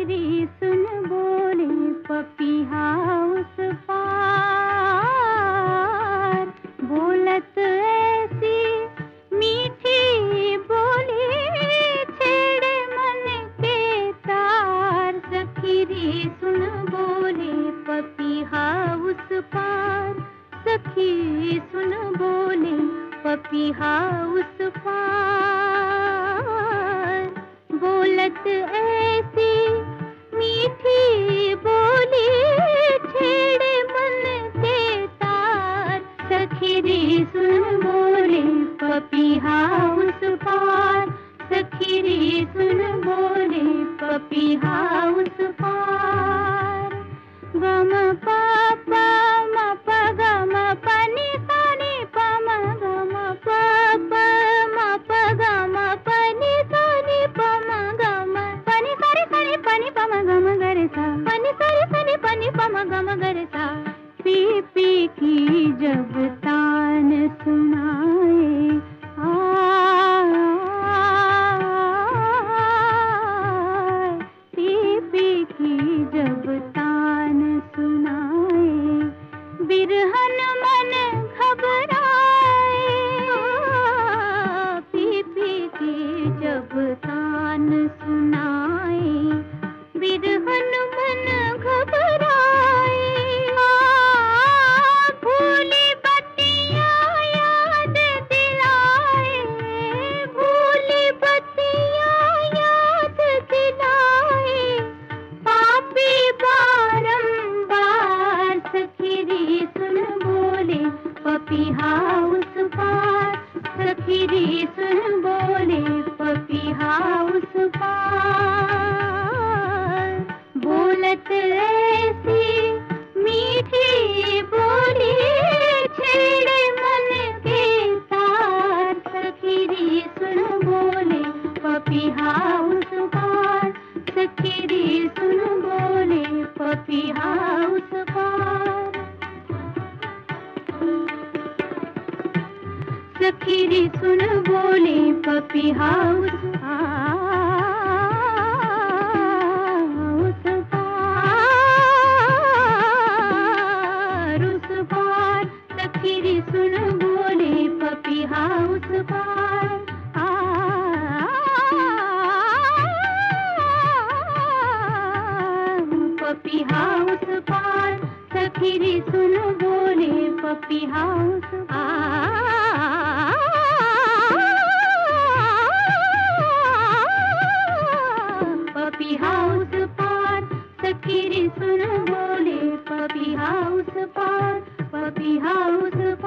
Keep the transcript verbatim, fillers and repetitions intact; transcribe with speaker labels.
Speaker 1: सखीरी सुन बोले पपीहा उस पार, बोलत ऐसी मीठी बोली छेड़े मन के तार। सखीरी सुन बोले पपीहा उस पार, सखी सुन बोले पपीहा उस पार, बोलत ऐसी मीठी बोली छेड़े मन के तार। सखीरी सुन बोले पपीहा उस पार, सखीरी सुन बोले पपीहा उस पार। गम पापा म प गम पनि सनि पम गम पापा म प गम पनि सनि पम गम पनि सरि सनि पनि पम गम गरे सा, पनि सरि सनि पनि पम गम गरे सा। पी पी की जब तान सुनाए आ, पी पी की जब तान सुनाए, बिरहन मन घबराए। पी पी की जब तान सुनाए, बिरहन मन घबराए। भूली बत्तियाँ याद दिलाए, भूली बत्तियाँ याद दिलाए, पापी बारंबार। सखीरी सुन बोले पपीहा उस पार, सखीरी सुन बोले पपीहा उस पार, बोलत ऐसी मीठी बोली छेड़े मन के तार। सखीरी सुन बोले पपीहा उस पार, सखीरी सुन बोले पपीहा उस पार। सखीरी सुन बोले पपीहा उस पार, उस पार, उस पार। सखीरी सुन बोले पपीहा उस पार, आ, पपीहा उस पार। सखीरी सुन बोले पपीहा उस पार, पपीहा उस पार। सखीरी सुन बोले पपीहा उस पार, पपीहा उस पार।